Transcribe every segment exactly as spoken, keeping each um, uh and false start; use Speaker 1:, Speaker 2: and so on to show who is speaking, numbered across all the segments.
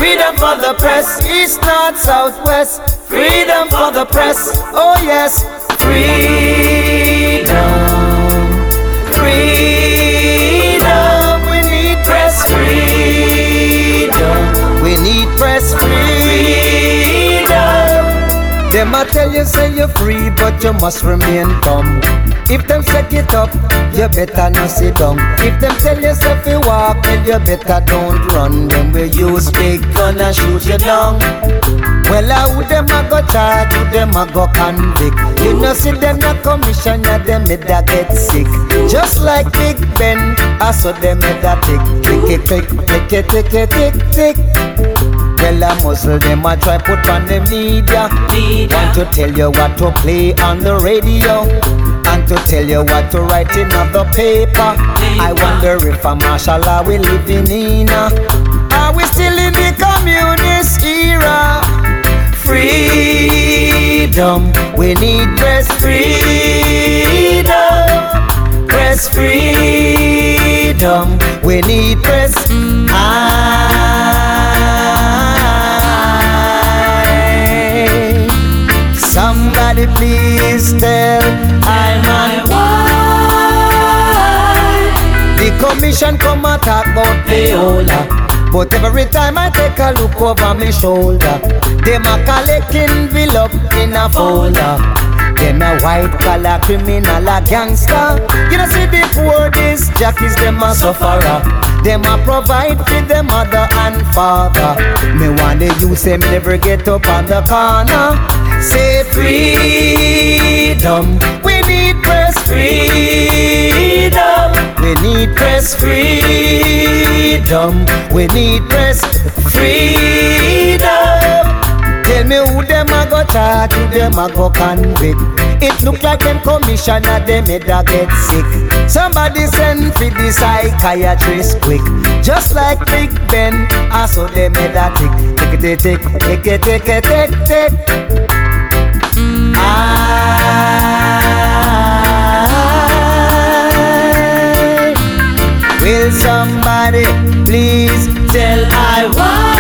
Speaker 1: Freedom for the press, east, north, south, west. Freedom for the press, oh yes. Freedom, freedom. We need press freedom. We need press freedom. Them a tell you say you're free, but you must remain dumb. If them set it up, you better not sit down. If them tell you say you walk, then you better don't run. Them will use big gun and shoot you down. Well, how them a go charge, who them a go convict? You know see them a commissioner, them made a get sick. Just like Big Ben, I saw them made a tick, tick, tick, tick, tick, tick, tick, tick, tick. Well, a muzzle them a try put on the media. Want to tell you what to play on the radio, and to tell you what to write in the paper. I wonder if a martial law we living in. Are we still in the communist era? Freedom, we need press freedom. Press freedom, we need press. I, somebody please tell I my why the commission come and talk about payola. But every time I take a look over my shoulder, them a collect envelope in a folder. Them a white collar criminal, a gangster. You know see the poor these jackies, them a sufferer. Them a provide for them mother and father. Me want the youth them never get up on the corner. Say freedom, we need press freedom. We need press freedom. We need press freedom. Tell me who them a go charge, who them a go convict. It look like them commissioner, them made a get sick. Somebody send for the psychiatrist quick. Just like Big Ben, I saw them made a tick. Tick, tick, tick, tick, tick, tick, tick, tick, tick. I, will somebody please tell I why?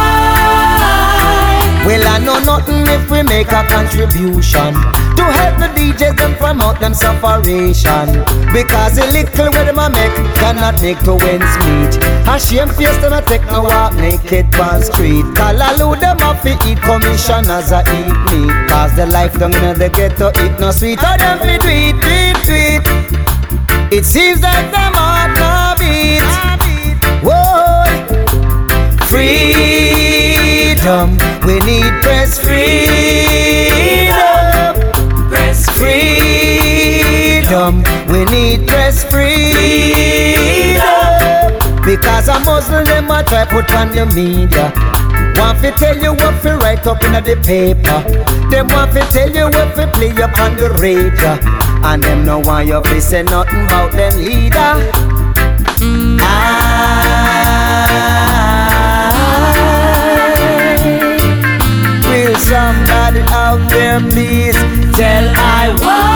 Speaker 1: Well, I know nothing if we make a contribution to help the D Js them promote them sufferation. Because the little way them a make cannot make to ends meet. A shame face them a take no walk naked on street. Call allow them off to eat commissioners a eat meat. Cause the life down in the ghetto eat no sweet. How them fi do it, do it, do it. It seems that them heart no beat. Whoa, freedom, we need press freedom. Press freedom, we need press freedom. Because a Muslim them a try put on the media. Want to tell you what to write up in the paper. Them want to tell you what to play up on the radio. And them no want you to say nothing about them leader. I, will somebody out there please tell I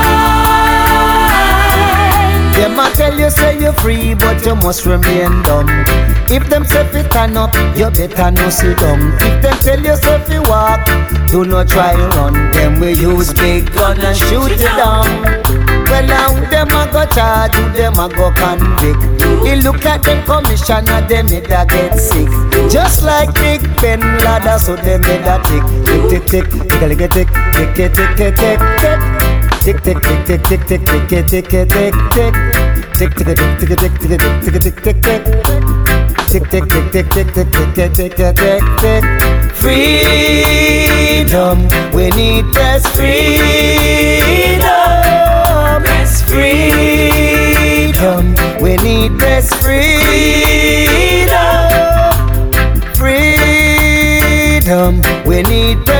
Speaker 1: why? Them a tell you say you're free but you must remain dumb. If them say fi turn up, you better no sit down. If them tell you say fi walk, do not try run. Them we use big gun and shoot you down. Well now them a go charge, who them a go convict. You look at them commissioner, them made a get sick. Just like Big Ben ladder, so them made a tick. Tick tick tick, tick tick tick, tick tick tick tick tick. Tick tick tick tick tick tick tick tick tick tick tick. Tick tick tick tick tick tick tick tick tick tick. Tick tick tick tick tick tick tick tick tick tick tick. Freedom, we need press freedom. Press freedom, we need press freedom. Freedom, we need press